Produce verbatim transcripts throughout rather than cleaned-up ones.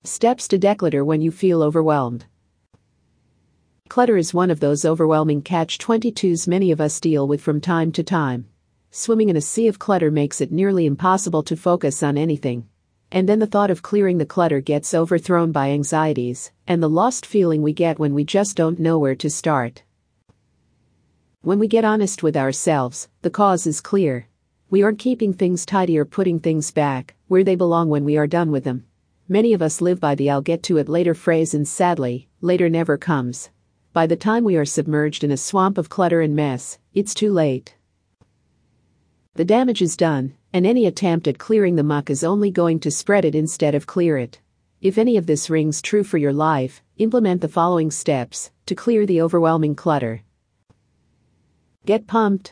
Steps to declutter when you feel overwhelmed. Clutter is one of those overwhelming catch twenty-twos many of us deal with from time to time. Swimming in a sea of clutter makes it nearly impossible to focus on anything. And then the thought of clearing the clutter gets overthrown by anxieties and the lost feeling we get when we just don't know where to start. When we get honest with ourselves, the cause is clear. We aren't keeping things tidy or putting things back where they belong when we are done with them. Many of us live by the "I'll get to it later" phrase, and sadly, later never comes. By the time we are submerged in a swamp of clutter and mess, it's too late. The damage is done, and any attempt at clearing the muck is only going to spread it instead of clear it. If any of this rings true for your life, implement the following steps to clear the overwhelming clutter. Get pumped.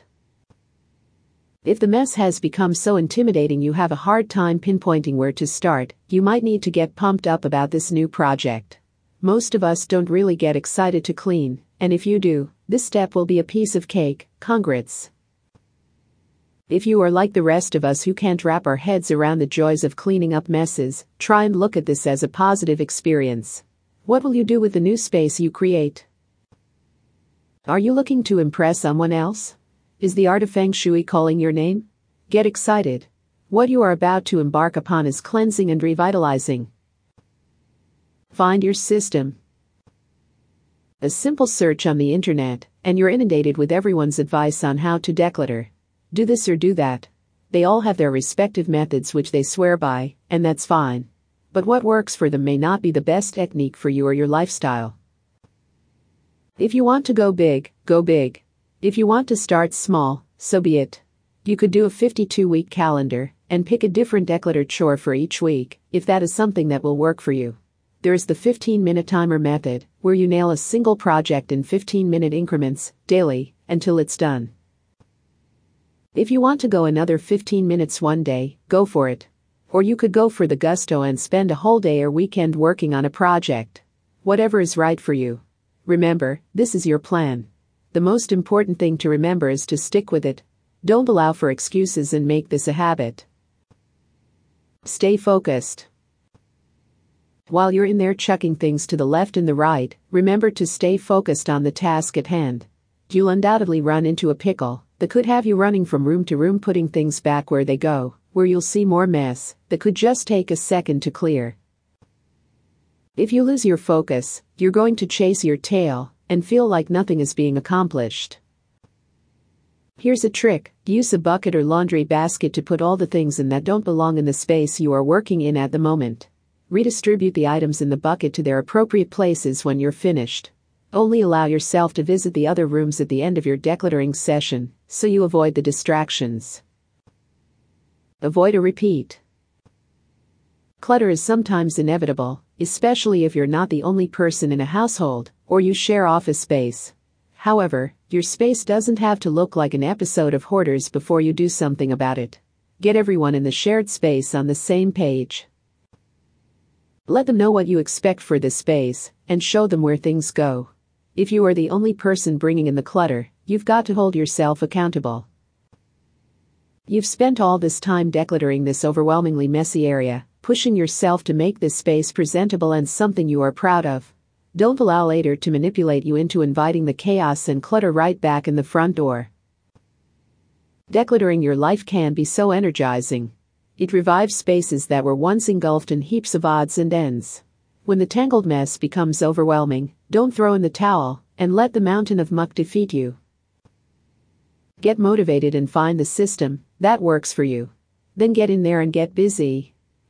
If the mess has become so intimidating you have a hard time pinpointing where to start, you might need to get pumped up about this new project. Most of us don't really get excited to clean, and if you do, this step will be a piece of cake. Congrats. If you are like the rest of us who can't wrap our heads around the joys of cleaning up messes, try and look at this as a positive experience. What will you do with the new space you create? Are you looking to impress someone else? Is the art of Feng Shui calling your name? Get excited. What you are about to embark upon is cleansing and revitalizing. Find your system. A simple search on the internet, and you're inundated with everyone's advice on how to declutter. Do this or do that. They all have their respective methods which they swear by, and that's fine. But what works for them may not be the best technique for you or your lifestyle. If you want to go big, go big. If you want to start small, so be it. You could do a fifty-two week calendar and pick a different declutter chore for each week, if that is something that will work for you. There is the fifteen minute timer method, where you nail a single project in fifteen minute increments, daily, until it's done. If you want to go another fifteen minutes one day, go for it. Or you could go for the gusto and spend a whole day or weekend working on a project. Whatever is right for you. Remember, this is your plan. The most important thing to remember is to stick with it. Don't allow for excuses and make this a habit. Stay focused. While you're in there chucking things to the left and the right, remember to stay focused on the task at hand. You'll undoubtedly run into a pickle that could have you running from room to room putting things back where they go, where you'll see more mess that could just take a second to clear. If you lose your focus, you're going to chase your tail and feel like nothing is being accomplished. Here's a trick: use a bucket or laundry basket to put all the things in that don't belong in the space you are working in at the moment. Redistribute the items in the bucket to their appropriate places when you're finished. Only allow yourself to visit the other rooms at the end of your decluttering session, so you avoid the distractions. Avoid a repeat. Clutter is sometimes inevitable, especially if you're not the only person in a household, or you share office space. However, your space doesn't have to look like an episode of Hoarders before you do something about it. Get everyone in the shared space on the same page. Let them know what you expect for this space, and show them where things go. If you are the only person bringing in the clutter, you've got to hold yourself accountable. You've spent all this time decluttering this overwhelmingly messy area, pushing yourself to make this space presentable and something you are proud of. Don't allow later to manipulate you into inviting the chaos and clutter right back in the front door. Decluttering your life can be so energizing. It revives spaces that were once engulfed in heaps of odds and ends. When the tangled mess becomes overwhelming, don't throw in the towel and let the mountain of muck defeat you. Get motivated and find the system that works for you. Then get in there and get busy.